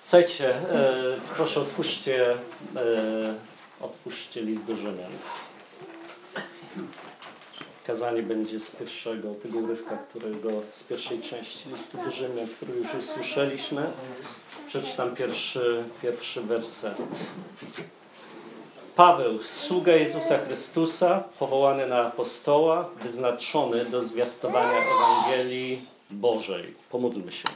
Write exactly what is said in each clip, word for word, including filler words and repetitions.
Słuchajcie, e, proszę otwórzcie, e, otwórzcie list do Rzymian. Kazanie będzie z pierwszego tego urywka, którego z pierwszej części listu do Rzymian, który już usłyszeliśmy. Przeczytam pierwszy, pierwszy werset. Paweł, sługa Jezusa Chrystusa, powołany na apostoła, wyznaczony do zwiastowania Ewangelii Bożej. Pomódlmy się.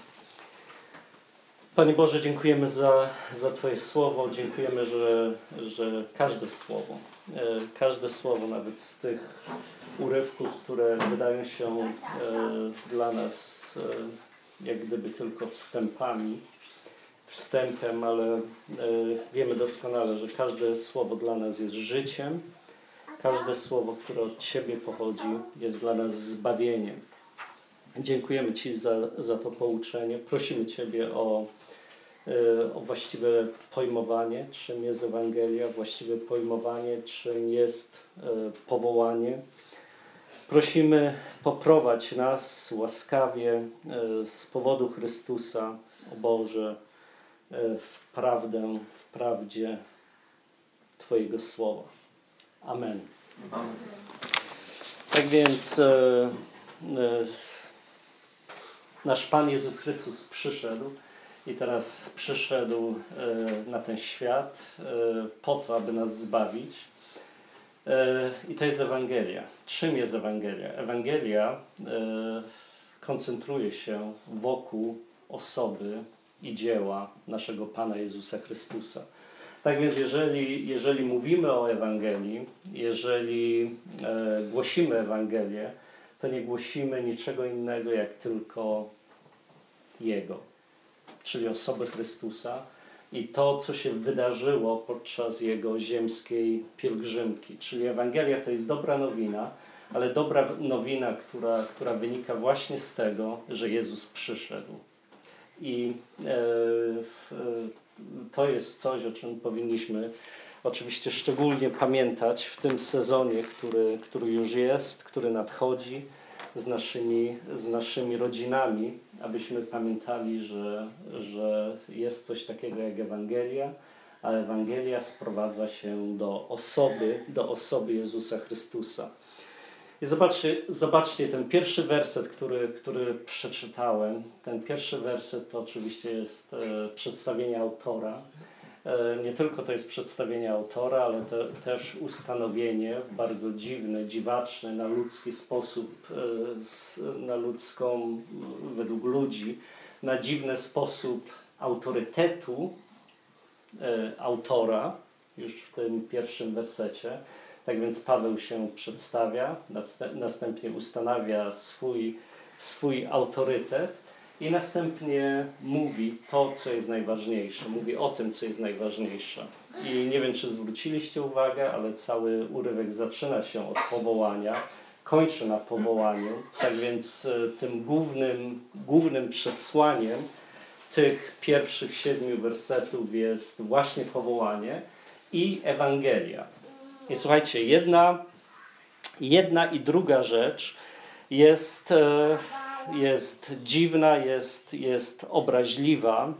Panie Boże, dziękujemy za, za Twoje słowo. Dziękujemy, że, że każde słowo, e, każde słowo, nawet z tych urywków, które wydają się e, dla nas e, jak gdyby tylko wstępami, wstępem, ale e, wiemy doskonale, że każde słowo dla nas jest życiem. Każde słowo, które od Ciebie pochodzi, jest dla nas zbawieniem. Dziękujemy Ci za, za to pouczenie. Prosimy Ciebie o, o właściwe pojmowanie, czym jest Ewangelia, właściwe pojmowanie, czym jest powołanie. Prosimy, poprowadź nas łaskawie z powodu Chrystusa, o Boże, w prawdę, w prawdzie Twojego słowa. Amen. Amen. Tak więc e, e, nasz Pan Jezus Chrystus przyszedł i teraz przyszedł e, na ten świat e, po to, aby nas zbawić. E, I to jest Ewangelia. Czym jest Ewangelia? Ewangelia e, koncentruje się wokół osoby i dzieła naszego Pana Jezusa Chrystusa. Tak więc jeżeli, jeżeli mówimy o Ewangelii, jeżeli e, głosimy Ewangelię, to nie głosimy niczego innego, jak tylko Jego, czyli osoby Chrystusa i to, co się wydarzyło podczas Jego ziemskiej pielgrzymki. Czyli Ewangelia to jest dobra nowina, ale dobra nowina, która, która wynika właśnie z tego, że Jezus przyszedł. I e, e, to jest coś, o czym powinniśmy oczywiście szczególnie pamiętać w tym sezonie, który, który już jest, który nadchodzi z naszymi, z naszymi rodzinami, abyśmy pamiętali, że, że jest coś takiego jak Ewangelia, a Ewangelia sprowadza się do osoby, do osoby Jezusa Chrystusa. I zobaczcie, zobaczcie ten pierwszy werset, który, który przeczytałem. Ten pierwszy werset to oczywiście jest e, przedstawienie autora. E, nie tylko to jest przedstawienie autora, ale te, też ustanowienie bardzo dziwne, dziwaczne, na ludzki sposób, e, s, na ludzką, według ludzi, na dziwny sposób autorytetu e, autora, już w tym pierwszym wersecie. Tak więc Paweł się przedstawia, następnie ustanawia swój, swój autorytet i następnie mówi to, co jest najważniejsze. Mówi o tym, co jest najważniejsze. I nie wiem, czy zwróciliście uwagę, ale cały urywek zaczyna się od powołania, kończy na powołaniu. Tak więc tym głównym, głównym przesłaniem tych pierwszych siedmiu wersetów jest właśnie powołanie i Ewangelia. I słuchajcie, jedna, jedna i druga rzecz jest, jest dziwna, jest, jest obraźliwa.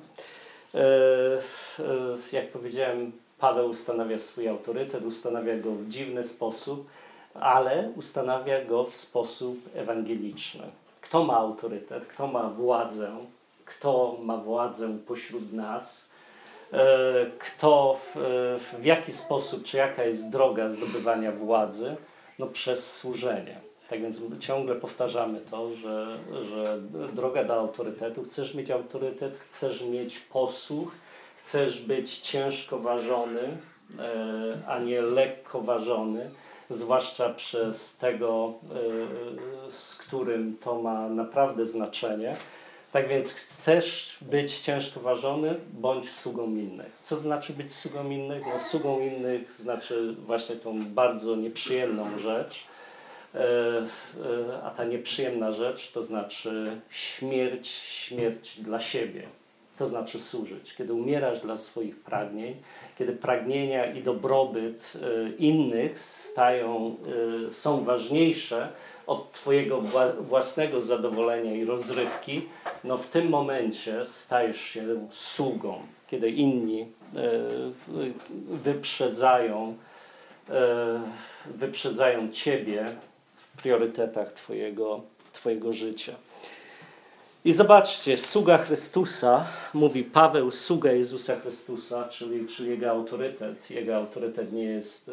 Jak powiedziałem, Paweł ustanawia swój autorytet, ustanawia go w dziwny sposób, ale ustanawia go w sposób ewangeliczny. Kto ma autorytet, kto ma władzę, kto ma władzę pośród nas, kto, w, w jaki sposób, czy jaka jest droga zdobywania władzy? No przez służenie. Tak więc ciągle powtarzamy to, że, że droga do autorytetu, chcesz mieć autorytet, chcesz mieć posłuch, chcesz być ciężko ważony, a nie lekko ważony, zwłaszcza przez tego, z którym to ma naprawdę znaczenie. Tak więc chcesz być ciężko ważony, bądź sługą innych. Co znaczy być sługą innych? No, sługą innych znaczy właśnie tą bardzo nieprzyjemną rzecz, a ta nieprzyjemna rzecz to znaczy śmierć, śmierć dla siebie. To znaczy służyć. Kiedy umierasz dla swoich pragnień, kiedy pragnienia i dobrobyt innych stają, są ważniejsze od twojego wła- własnego zadowolenia i rozrywki, no w tym momencie stajesz się sługą, kiedy inni e, wyprzedzają, e, wyprzedzają ciebie w priorytetach twojego, twojego życia. I zobaczcie, sługa Chrystusa, mówi Paweł, sługa Jezusa Chrystusa, czyli, czyli jego autorytet. Jego autorytet nie jest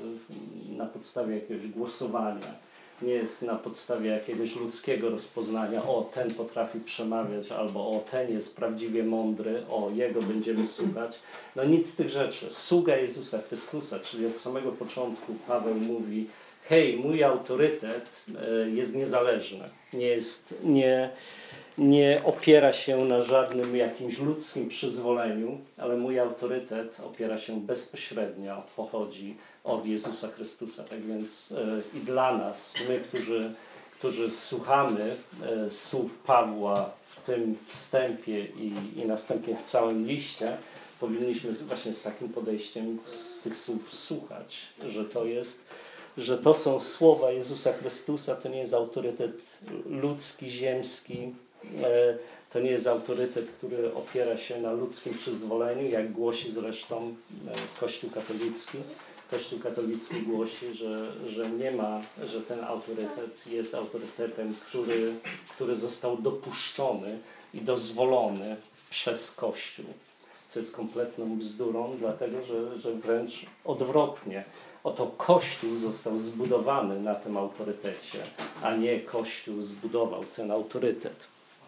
e, na podstawie jakiegoś głosowania, nie jest na podstawie jakiegoś ludzkiego rozpoznania, o, ten potrafi przemawiać, albo o, ten jest prawdziwie mądry, o, jego będziemy słuchać. No nic z tych rzeczy. Sługa Jezusa Chrystusa, czyli od samego początku Paweł mówi, hej, mój autorytet e, jest niezależny, nie jest, nie... nie opiera się na żadnym jakimś ludzkim przyzwoleniu, ale mój autorytet opiera się bezpośrednio, pochodzi od Jezusa Chrystusa. Tak więc e, i dla nas, my, którzy, którzy słuchamy e, słów Pawła w tym wstępie i, i następnie w całym liście, powinniśmy właśnie z takim podejściem tych słów słuchać, że to jest że to są słowa Jezusa Chrystusa, to nie jest autorytet ludzki, ziemski, to nie jest autorytet, który opiera się na ludzkim przyzwoleniu, jak głosi zresztą Kościół katolicki. Kościół katolicki głosi, że, że nie ma, że ten autorytet jest autorytetem, który, który został dopuszczony i dozwolony przez Kościół. Co jest kompletną bzdurą, dlatego że, że wręcz odwrotnie. Oto Kościół został zbudowany na tym autorytecie, a nie Kościół zbudował ten autorytet.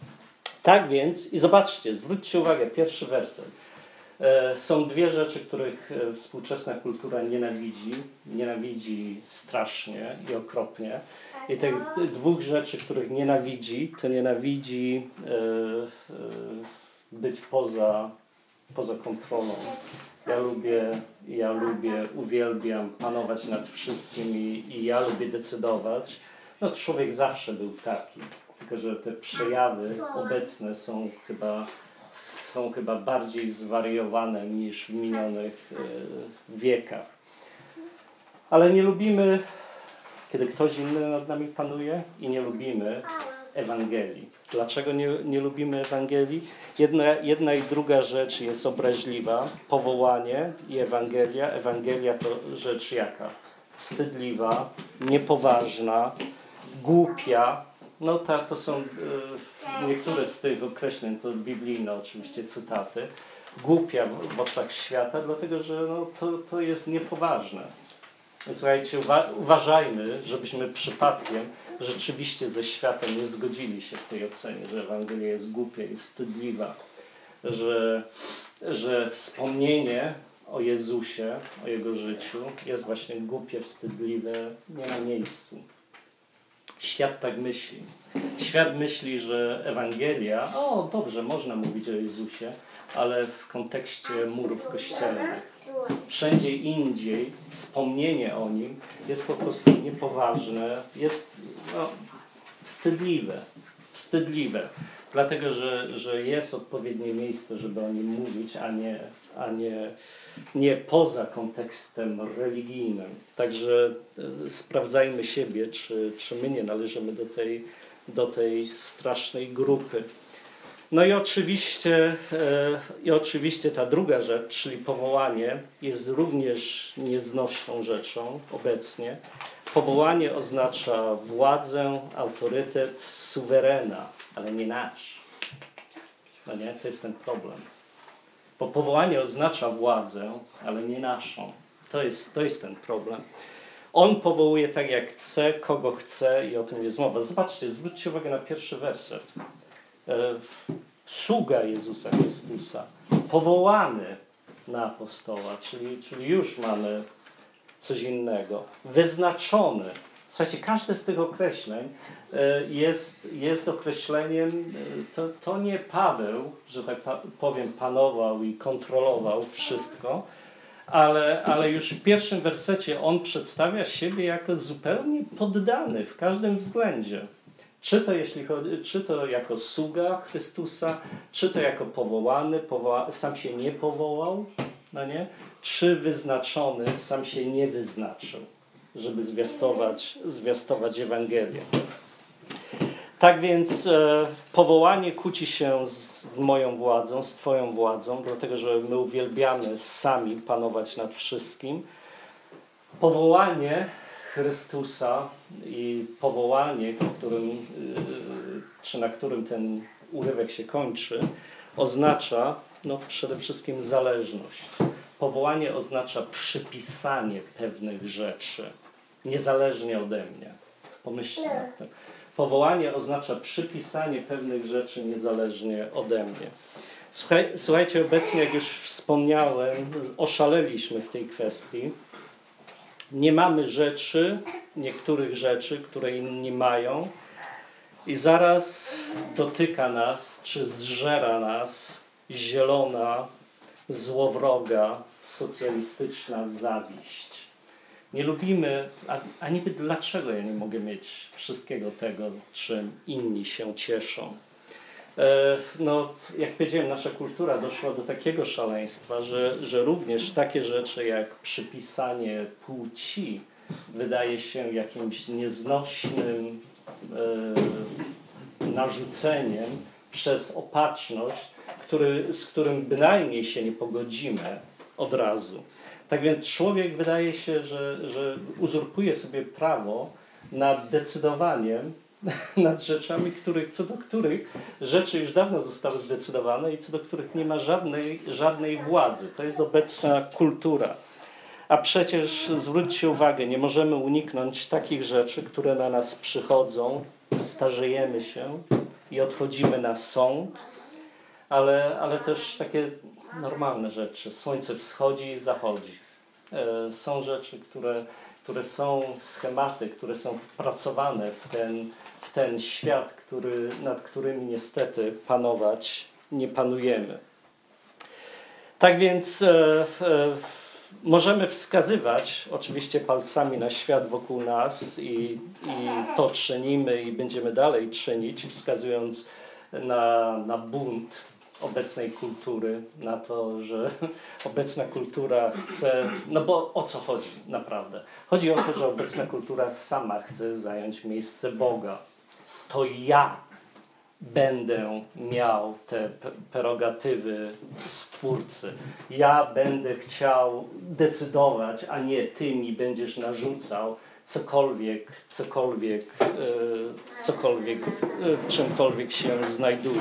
Tak więc, i zobaczcie, zwróćcie uwagę, pierwszy werset. E, są dwie rzeczy, których współczesna kultura nienawidzi. Nienawidzi strasznie i okropnie. I tych dwóch rzeczy, których nienawidzi, to nienawidzi e, e, być poza, poza kontrolą. Ja lubię, ja lubię, uwielbiam panować nad wszystkim i, i ja lubię decydować. No człowiek zawsze był taki. Tylko że te przejawy obecne są chyba, są chyba bardziej zwariowane niż w minionych e, wiekach. Ale nie lubimy, kiedy ktoś inny nad nami panuje i nie lubimy Ewangelii. Dlaczego nie, nie lubimy Ewangelii? Jedna, jedna i druga rzecz jest obraźliwa. Powołanie i Ewangelia. Ewangelia to rzecz jaka? Wstydliwa, niepoważna, głupia. No ta, to są y, niektóre z tych określeń, to biblijne oczywiście cytaty. Głupia w, w oczach świata, dlatego że no, to, to jest niepoważne. Słuchajcie, uwa- uważajmy, żebyśmy przypadkiem rzeczywiście ze światem nie zgodzili się w tej ocenie, że Ewangelia jest głupia i wstydliwa, że, że wspomnienie o Jezusie, o Jego życiu jest właśnie głupie, wstydliwe, nie na miejscu. Świat tak myśli. Świat myśli, że Ewangelia, o dobrze, można mówić o Jezusie, ale w kontekście murów kościelnych. Wszędzie indziej wspomnienie o Nim jest po prostu niepoważne, jest no, wstydliwe. Wstydliwe. Dlatego, że, że jest odpowiednie miejsce, żeby o Nim mówić, a nie, a nie, nie poza kontekstem religijnym. Także e, sprawdzajmy siebie, czy, czy my nie należymy do tej, do tej strasznej grupy. No i oczywiście, e, i oczywiście ta druga rzecz, czyli powołanie, jest również nieznośną rzeczą obecnie. Powołanie oznacza władzę, autorytet suwerena, ale nie nasz. No nie, to jest ten problem. Bo powołanie oznacza władzę, ale nie naszą. To jest, to jest ten problem. On powołuje tak jak chce, kogo chce i o tym jest mowa. Zobaczcie, zwróćcie uwagę na pierwszy werset. E, sługa Jezusa Chrystusa, powołany na apostoła, czyli, czyli już mamy coś innego. Wyznaczony. Słuchajcie, każde z tych określeń jest, jest określeniem, to, to nie Paweł, że tak powiem, panował i kontrolował wszystko, ale, ale już w pierwszym wersecie on przedstawia siebie jako zupełnie poddany w każdym względzie. Czy to, jeśli chodzi, czy to jako sługa Chrystusa, czy to jako powołany, powoła, sam się nie powołał, no nie? Czy wyznaczony, sam się nie wyznaczył. żeby zwiastować, zwiastować Ewangelię. Tak więc e, powołanie kłóci się z, z moją władzą, z Twoją władzą, dlatego że my uwielbiamy sami panować nad wszystkim. Powołanie Chrystusa i powołanie, którym, y, czy na którym ten urywek się kończy, oznacza no, przede wszystkim zależność. Powołanie oznacza przypisanie pewnych rzeczy, niezależnie ode mnie. Pomyślcie nad tym. Powołanie oznacza przypisanie pewnych rzeczy niezależnie ode mnie. Słuchaj, słuchajcie, obecnie, jak już wspomniałem, oszaleliśmy w tej kwestii. Nie mamy rzeczy, niektórych rzeczy, które inni mają, i zaraz dotyka nas, czy zżera nas zielona, złowroga, socjalistyczna zawiść. Nie lubimy, a, a niby dlaczego ja nie mogę mieć wszystkiego tego, czym inni się cieszą. E, no, jak powiedziałem, nasza kultura doszła do takiego szaleństwa, że, że również takie rzeczy jak przypisanie płci wydaje się jakimś nieznośnym e, narzuceniem przez opatrzność, który, z którym bynajmniej się nie pogodzimy od razu. Tak więc człowiek wydaje się, że, że uzurpuje sobie prawo nad decydowaniem nad rzeczami, których, co do których rzeczy już dawno zostały zdecydowane i co do których nie ma żadnej, żadnej władzy. To jest obecna kultura. A przecież zwróćcie uwagę, nie możemy uniknąć takich rzeczy, które na nas przychodzą, starzejemy się i odchodzimy na sąd, ale, ale też takie normalne rzeczy. Słońce wschodzi i zachodzi. E, są rzeczy, które, które są schematy, które są wpracowane w ten, w ten świat, który, nad którymi niestety panować nie panujemy. Tak więc e, e, możemy wskazywać oczywiście palcami na świat wokół nas i, i to czynimy i będziemy dalej czynić, wskazując na, na bunt obecnej kultury, na to, że obecna kultura chce, no bo o co chodzi naprawdę? Chodzi o to, że obecna kultura sama chce zająć miejsce Boga. To ja będę miał te prerogatywy Stwórcy. Ja będę chciał decydować, a nie ty mi będziesz narzucał cokolwiek, cokolwiek, e, cokolwiek e, w czymkolwiek się znajduje.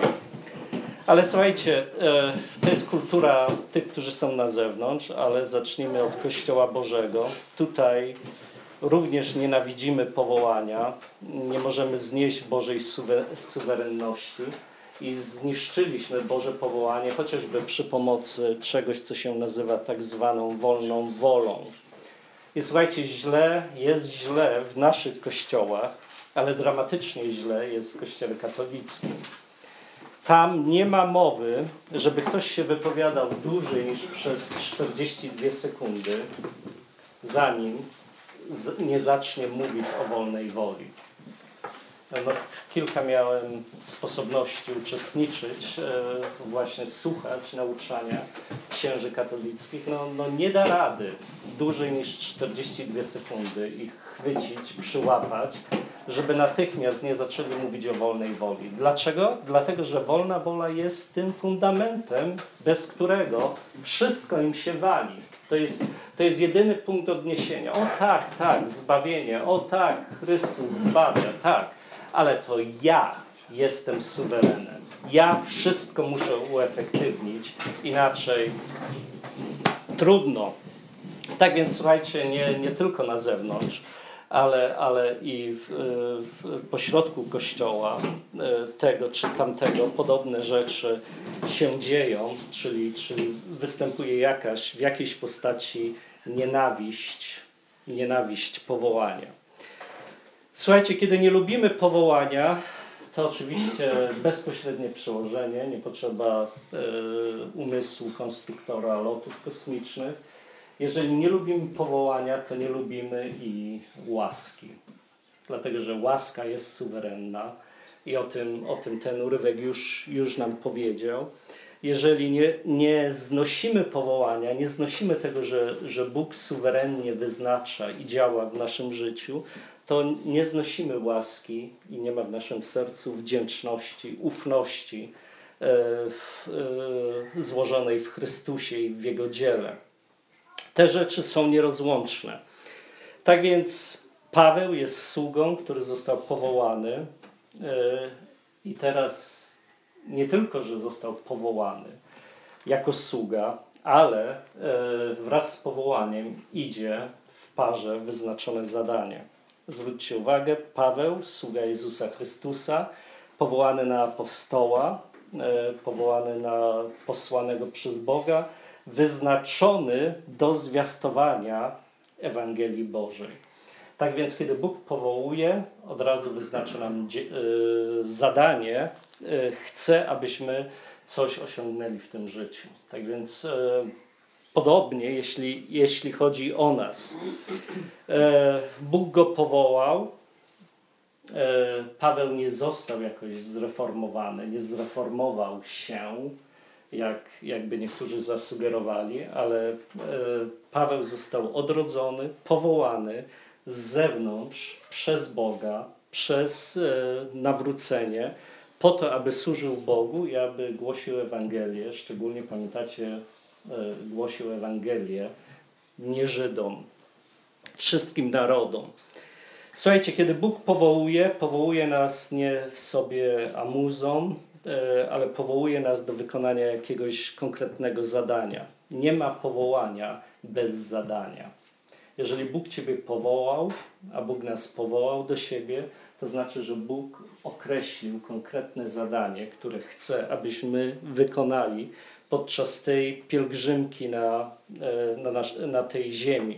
Ale słuchajcie, e, to jest kultura tych, którzy są na zewnątrz, ale zacznijmy od Kościoła Bożego. Tutaj również nienawidzimy powołania, nie możemy znieść Bożej suwerenności i zniszczyliśmy Boże powołanie chociażby przy pomocy czegoś, co się nazywa tak zwaną wolną wolą. I słuchajcie, źle jest źle w naszych kościołach, ale dramatycznie źle jest w Kościele katolickim. Tam nie ma mowy, żeby ktoś się wypowiadał dłużej niż przez czterdzieści dwie sekundy, zanim nie zacznie mówić o wolnej woli. No, kilka miałem sposobności uczestniczyć, e, właśnie słuchać nauczania księży katolickich. No, no nie da rady dłużej niż czterdzieści dwie sekundy ich chwycić, przyłapać, żeby natychmiast nie zaczęli mówić o wolnej woli. Dlaczego? Dlatego, że wolna wola jest tym fundamentem, bez którego wszystko im się wali. To jest, to jest jedyny punkt odniesienia. O tak, tak, zbawienie. O tak, Chrystus zbawia, tak. Ale to ja jestem suwerenem. Ja wszystko muszę uefektywnić, inaczej trudno. Tak więc słuchajcie, nie, nie tylko na zewnątrz, ale, ale i w, w pośrodku Kościoła tego czy tamtego podobne rzeczy się dzieją, czyli, czyli występuje jakaś, w jakiejś postaci nienawiść, nienawiść powołania. Słuchajcie, kiedy nie lubimy powołania, to oczywiście bezpośrednie przełożenie, nie potrzeba y, umysłu konstruktora lotów kosmicznych. Jeżeli nie lubimy powołania, to nie lubimy i łaski. Dlatego, że łaska jest suwerenna i o tym, o tym ten urywek już, już nam powiedział. jeżeli nie, nie znosimy powołania, nie znosimy tego, że, że Bóg suwerennie wyznacza i działa w naszym życiu, to nie znosimy łaski i nie ma w naszym sercu wdzięczności, ufności e, w, e, złożonej w Chrystusie i w Jego dziele. Te rzeczy są nierozłączne. Tak więc Paweł jest sługą, który został powołany e, i teraz nie tylko, że został powołany jako sługa, ale e, wraz z powołaniem idzie w parze wyznaczone zadanie. Zwróćcie uwagę, Paweł, sługa Jezusa Chrystusa, powołany na apostoła, e, powołany na posłanego przez Boga, wyznaczony do zwiastowania Ewangelii Bożej. Tak więc, kiedy Bóg powołuje, od razu wyznacza nam dzie- y, zadanie, y, chce, abyśmy coś osiągnęli w tym życiu. Tak więc y, podobnie, jeśli, jeśli chodzi o nas. Y, Bóg go powołał. Y, Paweł nie został jakoś zreformowany, nie zreformował się, jak jakby niektórzy zasugerowali, ale y, Paweł został odrodzony, powołany z zewnątrz, przez Boga, przez e, nawrócenie, po to, aby służył Bogu i aby głosił Ewangelię. Szczególnie, pamiętacie, e, głosił Ewangelię nie Żydom, wszystkim narodom. Słuchajcie, kiedy Bóg powołuje, powołuje nas nie sobie amuzą, e, ale powołuje nas do wykonania jakiegoś konkretnego zadania. Nie ma powołania bez zadania. Jeżeli Bóg Ciebie powołał, a Bóg nas powołał do siebie, to znaczy, że Bóg określił konkretne zadanie, które chce, abyśmy wykonali podczas tej pielgrzymki na, na, nasz, na tej ziemi.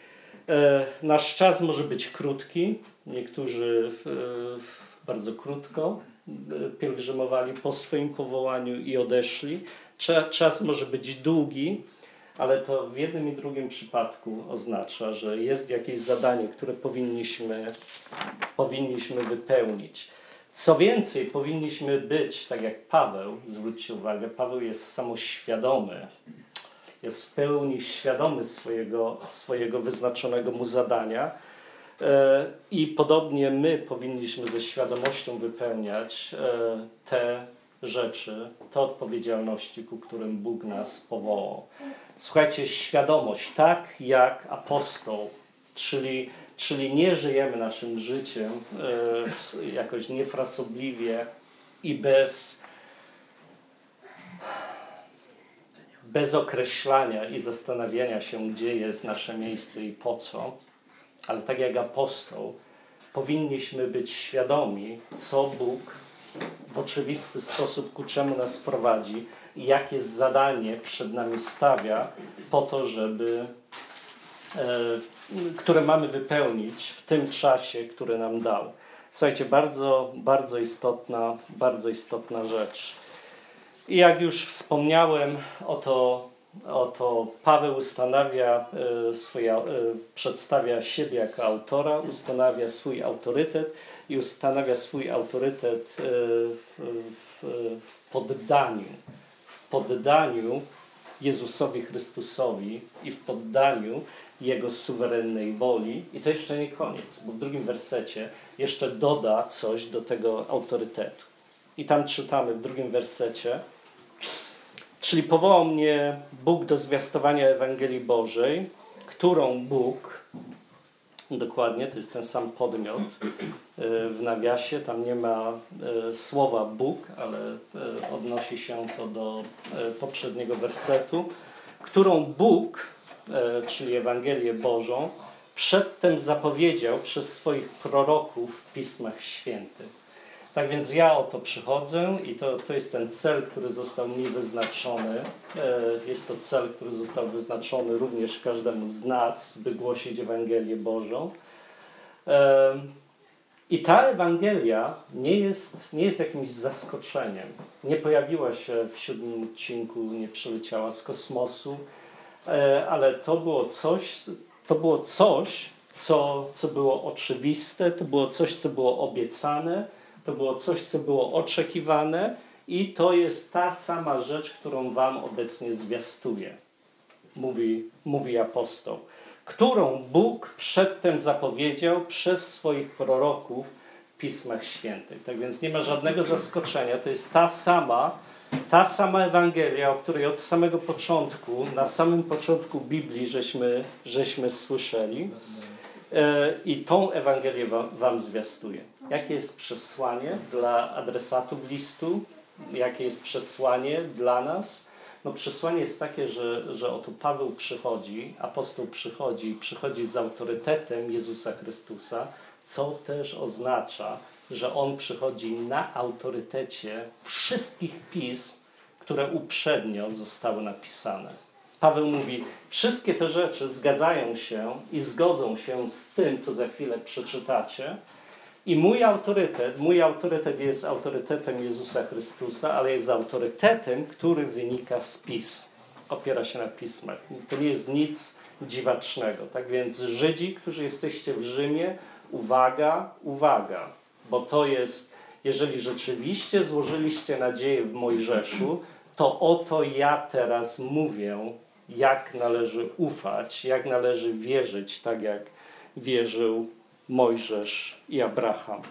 Nasz czas może być krótki. Niektórzy w, w bardzo krótko pielgrzymowali po swoim powołaniu i odeszli. Czas może być długi, ale to w jednym i drugim przypadku oznacza, że jest jakieś zadanie, które powinniśmy, powinniśmy wypełnić. Co więcej, powinniśmy być, tak jak Paweł, zwróćcie uwagę, Paweł jest samoświadomy, jest w pełni świadomy swojego, swojego wyznaczonego mu zadania i podobnie my powinniśmy ze świadomością wypełniać te rzeczy, te odpowiedzialności, ku którym Bóg nas powołał. Słuchajcie, świadomość, tak jak apostoł, czyli, czyli nie żyjemy naszym życiem e, jakoś niefrasobliwie i bez, bez określania i zastanawiania się, gdzie jest nasze miejsce i po co, ale tak jak apostoł, powinniśmy być świadomi, co Bóg w oczywisty sposób ku czemu nas prowadzi i jakie zadanie przed nami stawia po to, żeby, e, które mamy wypełnić w tym czasie, który nam dał. Słuchajcie, bardzo, bardzo istotna, bardzo istotna rzecz. I jak już wspomniałem, oto, oto Paweł ustanawia e, swoje, e, przedstawia siebie jako autora, ustanawia swój autorytet i ustanawia swój autorytet e, w, w, w poddaniu. W poddaniu Jezusowi Chrystusowi i w poddaniu Jego suwerennej woli. I to jeszcze nie koniec, bo w drugim wersecie jeszcze doda coś do tego autorytetu. I tam czytamy w drugim wersecie: czyli powołał mnie Bóg do zwiastowania Ewangelii Bożej, którą Bóg, dokładnie, to jest ten sam podmiot w nawiasie, tam nie ma słowa Bóg, ale odnosi się to do poprzedniego wersetu, którą Bóg, czyli Ewangelię Bożą, przedtem zapowiedział przez swoich proroków w Pismach Świętych. Tak więc ja o to przychodzę i to, to jest ten cel, który został mi wyznaczony. Jest to cel, który został wyznaczony również każdemu z nas, by głosić Ewangelię Bożą. I ta Ewangelia nie jest, nie jest jakimś zaskoczeniem. Nie pojawiła się w siódmym odcinku, nie przyleciała z kosmosu, ale to było coś, to było coś co, co było oczywiste, to było coś, co było obiecane, to było coś, co było oczekiwane i to jest ta sama rzecz, którą wam obecnie zwiastuję, mówi, mówi apostoł, którą Bóg przedtem zapowiedział przez swoich proroków w Pismach Świętych. Tak więc nie ma żadnego zaskoczenia, to jest ta sama, ta sama Ewangelia, o której od samego początku, na samym początku Biblii żeśmy, żeśmy słyszeli. I tą Ewangelię wam, wam zwiastuję. Jakie jest przesłanie dla adresatów listu? Jakie jest przesłanie dla nas? No przesłanie jest takie, że, że oto Paweł przychodzi, apostoł przychodzi, przychodzi z autorytetem Jezusa Chrystusa, co też oznacza, że on przychodzi na autorytecie wszystkich pism, które uprzednio zostały napisane. Paweł mówi, wszystkie te rzeczy zgadzają się i zgodzą się z tym, co za chwilę przeczytacie. I mój autorytet, mój autorytet jest autorytetem Jezusa Chrystusa, ale jest autorytetem, który wynika z pism. Opiera się na pismach. To nie jest nic dziwacznego. Tak więc Żydzi, którzy jesteście w Rzymie, uwaga, uwaga, bo to jest, jeżeli rzeczywiście złożyliście nadzieję w Mojżeszu, to oto ja teraz mówię, jak należy ufać, jak należy wierzyć, tak jak wierzył Mojżesz i Abraham.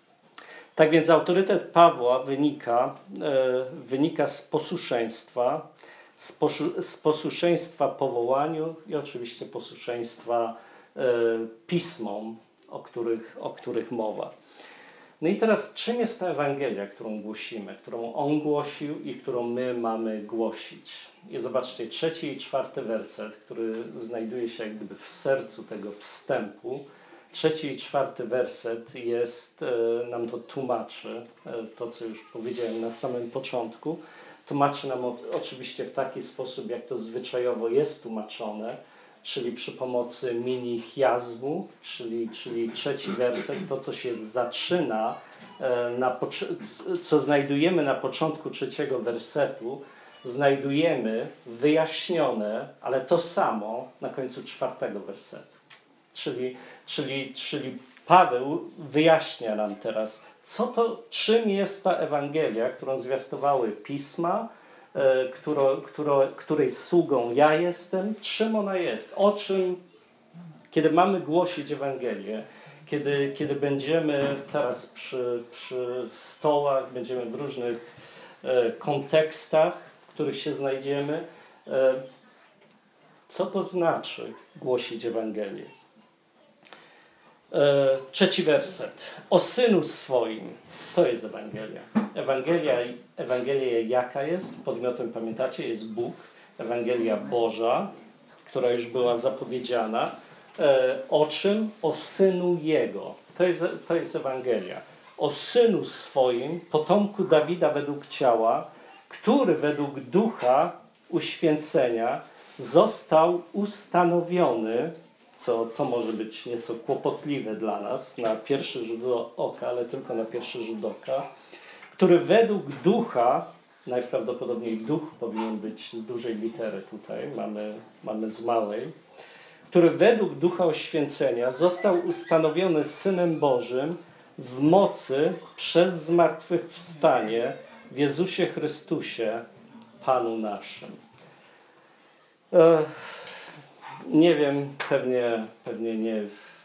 Tak więc autorytet Pawła wynika, e, wynika z posłuszeństwa, z, poszu, z posłuszeństwa powołaniu i oczywiście posłuszeństwa e, pismom, o których, o których mowa. No i teraz czym jest ta Ewangelia, którą głosimy, którą on głosił i którą my mamy głosić? I zobaczcie, trzeci i czwarty werset, który znajduje się jak gdyby w sercu tego wstępu. Trzeci i czwarty werset jest, e, nam to tłumaczy, e, to co już powiedziałem na samym początku. Tłumaczy nam o, oczywiście w taki sposób, jak to zwyczajowo jest tłumaczone, czyli przy pomocy mini-chiazmu, czyli, czyli trzeci werset, to co się zaczyna, e, na, co znajdujemy na początku trzeciego wersetu, znajdujemy wyjaśnione, ale to samo na końcu czwartego wersetu. Czyli, czyli, czyli Paweł wyjaśnia nam teraz, co to, czym jest ta Ewangelia, którą zwiastowały Pisma, e, którą, którą, której sługą ja jestem, czym ona jest, o czym, kiedy mamy głosić Ewangelię, kiedy, kiedy będziemy teraz przy, przy stołach, będziemy w różnych e, kontekstach, w których się znajdziemy, e, co to znaczy głosić Ewangelię? E, trzeci werset. O Synu swoim. To jest Ewangelia. Ewangelia, Ewangelia jaka jest? Podmiotem, pamiętacie, jest Bóg. Ewangelia Boża, która już była zapowiedziana. E, o czym? O Synu Jego. To jest, to jest Ewangelia. O Synu swoim, potomku Dawida według ciała, który według ducha uświęcenia został ustanowiony, co to może być nieco kłopotliwe dla nas na pierwszy rzut oka, ale tylko na pierwszy rzut oka, który według ducha, najprawdopodobniej duch powinien być z dużej litery tutaj, mamy, mamy z małej, który według ducha oświęcenia został ustanowiony Synem Bożym w mocy przez zmartwychwstanie w Jezusie Chrystusie, Panu naszym. E, nie wiem, pewnie, pewnie nie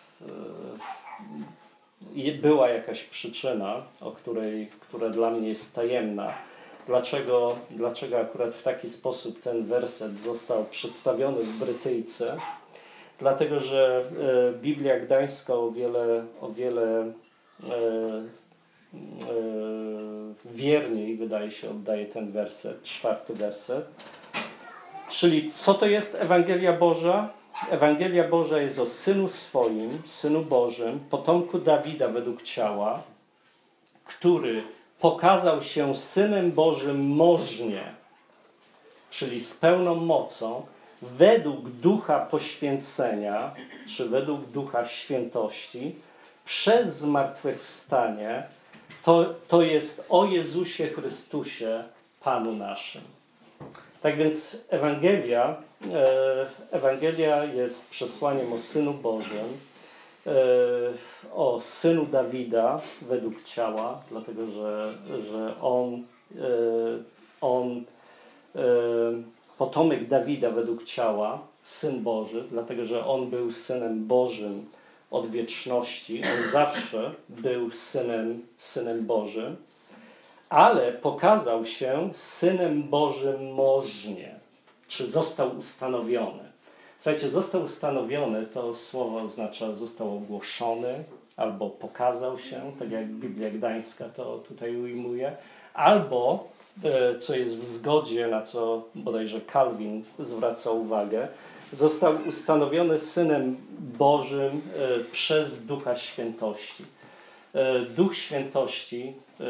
e, była jakaś przyczyna, o której, która dla mnie jest tajemna. Dlaczego, dlaczego akurat w taki sposób ten werset został przedstawiony w Brytyjce? Dlatego, że e, Biblia Gdańska o wiele, o wiele e, e, wierniej, wydaje się, oddaje ten werset, czwarty werset. Czyli co to jest Ewangelia Boża? Ewangelia Boża jest o Synu swoim, Synu Bożym, potomku Dawida według ciała, który pokazał się Synem Bożym możnie, czyli z pełną mocą, według ducha poświęcenia, czy według ducha świętości, przez zmartwychwstanie, to, to jest o Jezusie Chrystusie, Panu naszym. Tak więc Ewangelia, e, Ewangelia jest przesłaniem o Synu Bożym, e, o Synu Dawida według ciała, dlatego że, że On On, potomek Dawida według ciała, Syn Boży, dlatego że On był Synem Bożym od wieczności. On zawsze był Synem, Synem Bożym, ale pokazał się Synem Bożym możnie, czy został ustanowiony. Słuchajcie, został ustanowiony, to słowo oznacza został ogłoszony, albo pokazał się, tak jak Biblia Gdańska to tutaj ujmuje, albo, co jest w zgodzie, na co bodajże Calvin zwraca uwagę, został ustanowiony Synem Bożym przez Ducha Świętości. Duch Świętości,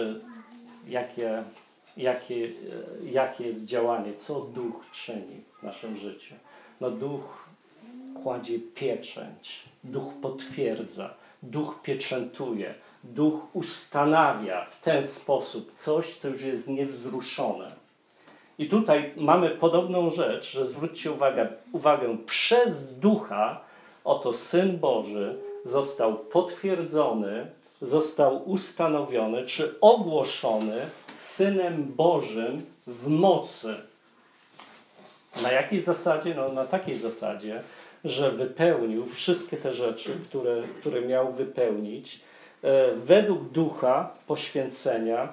jakie, jakie, jakie jest działanie, co Duch czyni w naszym życiu? No Duch kładzie pieczęć, Duch potwierdza, Duch pieczętuje, Duch ustanawia w ten sposób coś, co już jest niewzruszone. I tutaj mamy podobną rzecz, że zwróćcie uwagę, uwagę przez Ducha, oto Syn Boży został potwierdzony, został ustanowiony, czy ogłoszony Synem Bożym w mocy. Na jakiej zasadzie? No na takiej zasadzie, że wypełnił wszystkie te rzeczy, które, które miał wypełnić e, według Ducha poświęcenia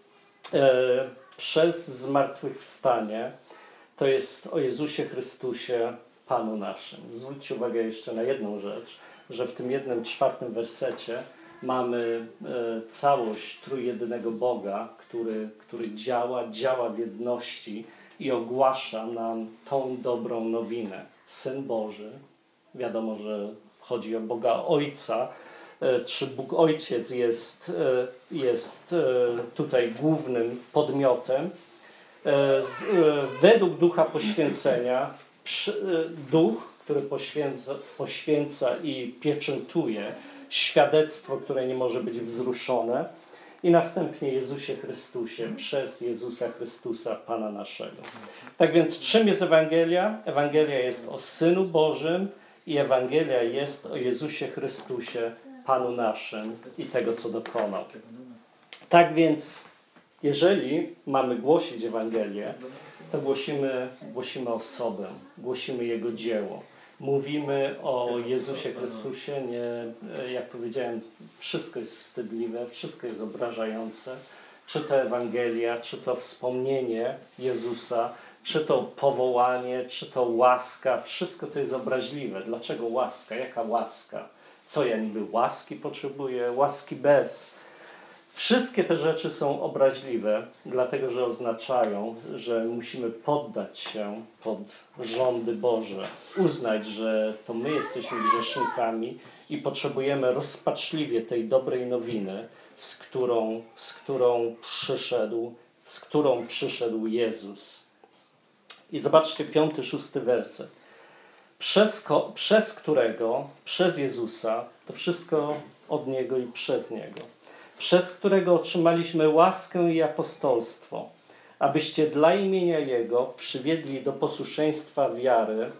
e, przez zmartwychwstanie. To jest o Jezusie Chrystusie, Panu naszym. Zwróćcie uwagę jeszcze na jedną rzecz, że w tym jednym czwartym wersecie mamy e, całość trójjedynego Boga, który, który działa, działa w jedności i ogłasza nam tą dobrą nowinę. Syn Boży, wiadomo, że chodzi o Boga Ojca, e, czy Bóg Ojciec jest, e, jest e, tutaj głównym podmiotem. E, z, e, według Ducha poświęcenia, przy, e, Duch, który poświęca, poświęca i pieczętuje świadectwo, które nie może być wzruszone, i następnie Jezusie Chrystusie, przez Jezusa Chrystusa, Pana naszego. Tak więc czym jest Ewangelia? Ewangelia jest o Synu Bożym i Ewangelia jest o Jezusie Chrystusie, Panu naszym i tego, co dokonał. Tak więc, jeżeli mamy głosić Ewangelię, to głosimy, głosimy osobę, głosimy Jego dzieło. Mówimy o Jezusie Chrystusie, nie, jak powiedziałem, wszystko jest wstydliwe, wszystko jest obrażające. Czy to Ewangelia, czy to wspomnienie Jezusa, czy to powołanie, czy to łaska, wszystko to jest obraźliwe. Dlaczego łaska? Jaka łaska? Co ja niby łaski potrzebuję? Łaski bez. Wszystkie te rzeczy są obraźliwe, dlatego że oznaczają, że musimy poddać się pod rządy Boże, uznać, że to my jesteśmy grzesznikami i potrzebujemy rozpaczliwie tej dobrej nowiny, z którą, z którą przyszedł, z którą przyszedł Jezus. I zobaczcie piąty, szósty werset. Przez, ko, przez którego, przez Jezusa, to wszystko od Niego i przez Niego, przez którego otrzymaliśmy łaskę i apostolstwo, abyście dla imienia Jego przywiedli do posłuszeństwa wiary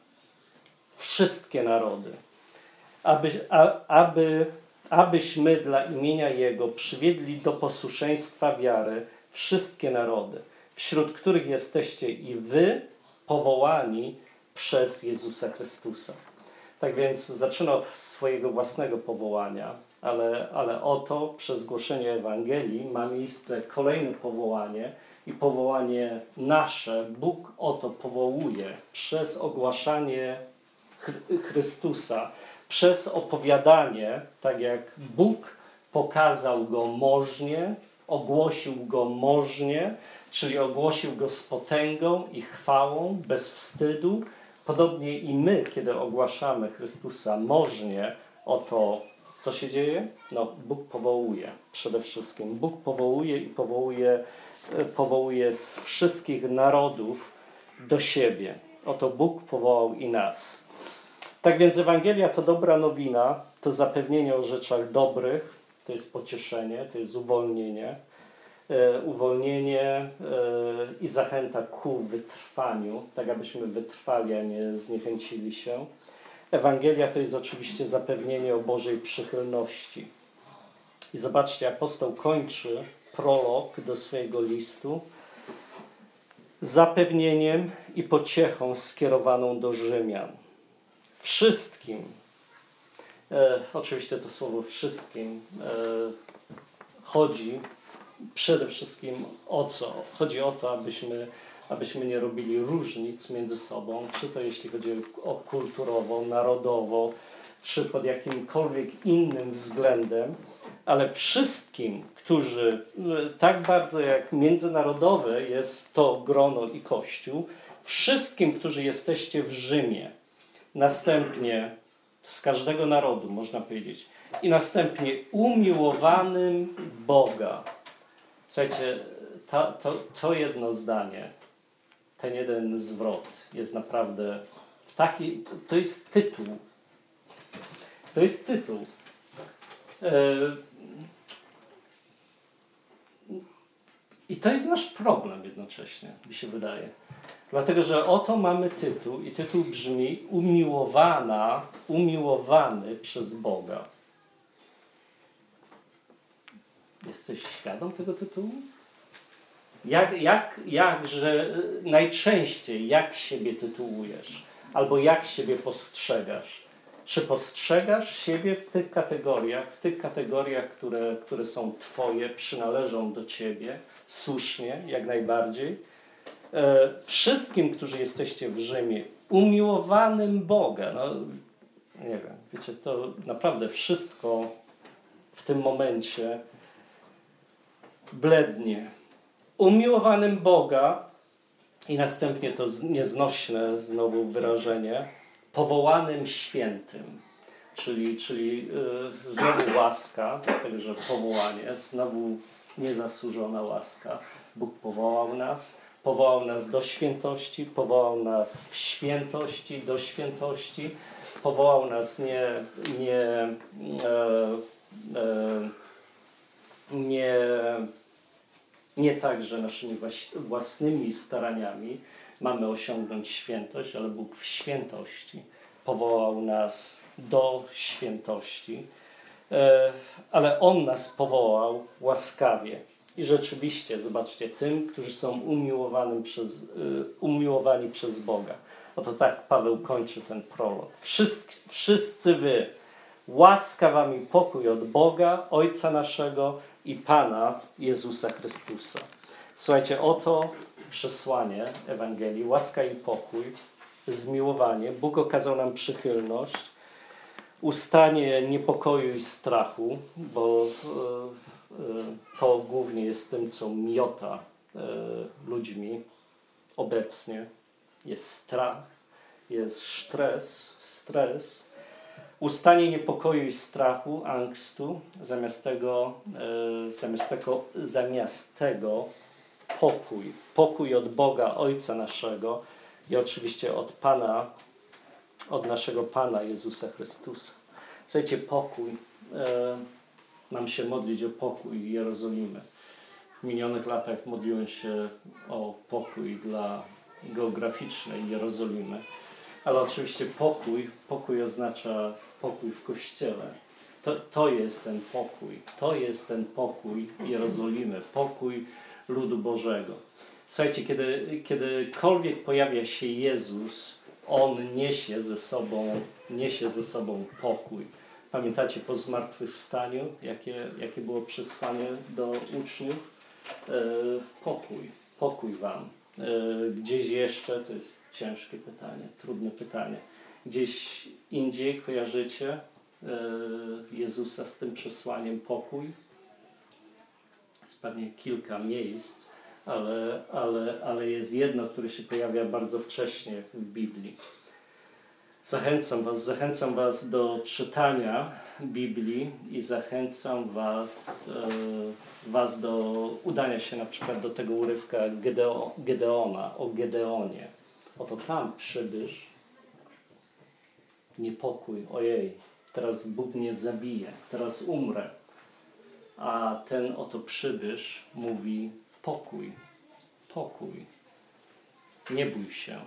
wszystkie narody, aby, a, aby, abyśmy dla imienia Jego przywiedli do posłuszeństwa wiary wszystkie narody, wśród których jesteście i wy powołani przez Jezusa Chrystusa. Tak więc zaczyna od swojego własnego powołania, ale, ale oto przez głoszenie Ewangelii ma miejsce kolejne powołanie i powołanie nasze. Bóg oto powołuje przez ogłaszanie Chrystusa, przez opowiadanie, tak jak Bóg pokazał Go możnie, ogłosił Go możnie, czyli ogłosił Go z potęgą i chwałą, bez wstydu. Podobnie i my, kiedy ogłaszamy Chrystusa możnie, oto co się dzieje? No, Bóg powołuje przede wszystkim. Bóg powołuje i powołuje, powołuje z wszystkich narodów do siebie. Oto Bóg powołał i nas. Tak więc Ewangelia to dobra nowina, to zapewnienie o rzeczach dobrych, to jest pocieszenie, to jest uwolnienie. E, uwolnienie e, i zachęta ku wytrwaniu, tak abyśmy wytrwali, a nie zniechęcili się. Ewangelia to jest oczywiście zapewnienie o Bożej przychylności. I zobaczcie, apostoł kończy prolog do swojego listu zapewnieniem i pociechą skierowaną do Rzymian. Wszystkim, e, oczywiście to słowo wszystkim, e, chodzi przede wszystkim o co? Chodzi o to, abyśmy, abyśmy nie robili różnic między sobą, czy to jeśli chodzi o kulturowo, narodowo, czy pod jakimkolwiek innym względem, ale wszystkim, którzy, tak bardzo jak międzynarodowe jest to grono i Kościół, wszystkim, którzy jesteście w Rzymie, następnie z każdego narodu, można powiedzieć, i następnie umiłowanym Boga. Słuchajcie, to, to, to jedno zdanie, ten jeden zwrot jest naprawdę w taki, to jest tytuł. To jest tytuł. I to jest nasz problem jednocześnie, mi się wydaje. Dlatego, że oto mamy tytuł i tytuł brzmi umiłowana, umiłowany przez Boga. Jesteś świadom tego tytułu? Jak, jak, jak, że najczęściej jak siebie tytułujesz? Albo jak siebie postrzegasz? Czy postrzegasz siebie w tych kategoriach, w tych kategoriach, które, które są Twoje, przynależą do Ciebie, słusznie, jak najbardziej? E, wszystkim, którzy jesteście w Rzymie, umiłowanym Boga, no nie wiem, wiecie, to naprawdę wszystko w tym momencie blednie. Umiłowanym Boga i następnie to nieznośne znowu wyrażenie, powołanym świętym, czyli, czyli yy, znowu łaska, dlatego że powołanie, znowu niezasłużona łaska. Bóg powołał nas, powołał nas do świętości, powołał nas w świętości, do świętości, powołał nas nie, nie, e, e, nie, nie tak, że naszymi własnymi staraniami mamy osiągnąć świętość, ale Bóg w świętości powołał nas do świętości, e, ale On nas powołał łaskawie. I rzeczywiście, zobaczcie, tym, którzy są umiłowanym przez, y, umiłowani przez Boga. Oto tak Paweł kończy ten prolog. Wszyscy, wszyscy wy, łaska wam i pokój od Boga, Ojca naszego i Pana Jezusa Chrystusa. Słuchajcie, oto przesłanie Ewangelii, łaska i pokój, zmiłowanie. Bóg okazał nam przychylność, ustanie niepokoju i strachu, bo y, y, to głównie jest tym, co miota y, ludźmi obecnie. Jest strach, jest stres, stres, ustanie niepokoju i strachu, angstu, zamiast tego, y, zamiast tego, zamiast tego pokój. Pokój od Boga, Ojca naszego i oczywiście od Pana, od naszego Pana Jezusa Chrystusa. Słuchajcie, pokój. E, mam się modlić o pokój Jerozolimy. W minionych latach modliłem się o pokój dla geograficznej Jerozolimy. Ale oczywiście pokój, pokój oznacza pokój w Kościele. To, to jest ten pokój. To jest ten pokój Jerozolimy. Pokój ludu Bożego. Słuchajcie, kiedy, kiedykolwiek pojawia się Jezus, On niesie ze sobą, niesie ze sobą pokój. Pamiętacie po zmartwychwstaniu, jakie, jakie było przesłanie do uczniów? E, pokój, pokój wam. E, gdzieś jeszcze, to jest ciężkie pytanie, trudne pytanie, gdzieś indziej kojarzycie e, Jezusa z tym przesłaniem pokój? Jest pewnie kilka miejsc, ale, ale, ale jest jedno, które się pojawia bardzo wcześnie w Biblii. Zachęcam was, zachęcam was do czytania Biblii i zachęcam was, e, was do udania się na przykład do tego urywka Gedeo, Gedeona, o Gedeonie. Oto tam przybysz, niepokój, ojej, teraz Bóg mnie zabije, teraz umrę. A ten oto przybysz mówi pokój, pokój, nie bój się.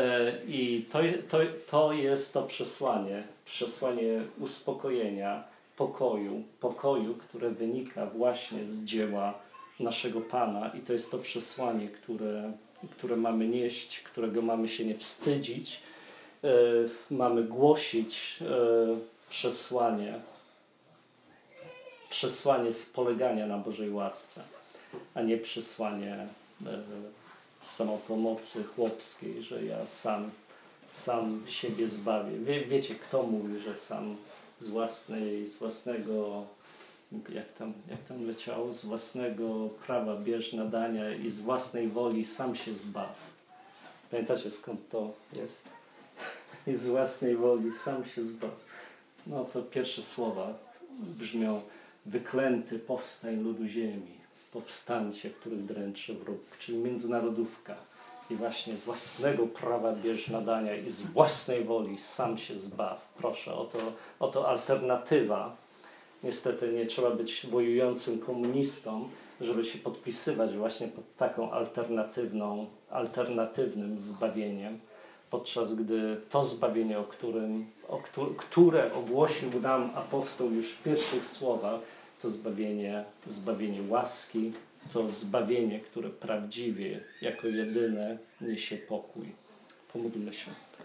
I to, to, to jest to przesłanie, przesłanie uspokojenia pokoju, pokoju, które wynika właśnie z dzieła naszego Pana i to jest to przesłanie, które, które mamy nieść, którego mamy się nie wstydzić, e, mamy głosić e, przesłanie, przesłanie z polegania na Bożej łasce, a nie przesłanie e, samopomocy chłopskiej, że ja sam, sam siebie zbawię. Wie, wiecie, kto mówi, że sam z własnej, z własnego, jak tam, jak tam leciało, z własnego prawa bierz nadania i z własnej woli sam się zbaw. Pamiętacie, skąd to jest? I z własnej woli sam się zbaw. No to pierwsze słowa brzmią: wyklęty powstań ludu ziemi, powstańcie, których dręczy wróg, czyli międzynarodówka. I właśnie z własnego prawa bierz nadania i z własnej woli sam się zbaw. Proszę, oto, oto alternatywa. Niestety nie trzeba być wojującym komunistą, żeby się podpisywać właśnie pod taką alternatywną, alternatywnym zbawieniem, podczas gdy to zbawienie, o którym, o któ- które ogłosił nam apostoł już w pierwszych słowach, to zbawienie, zbawienie łaski, to zbawienie, które prawdziwie, jako jedyne, niesie pokój. Pomódlmy się.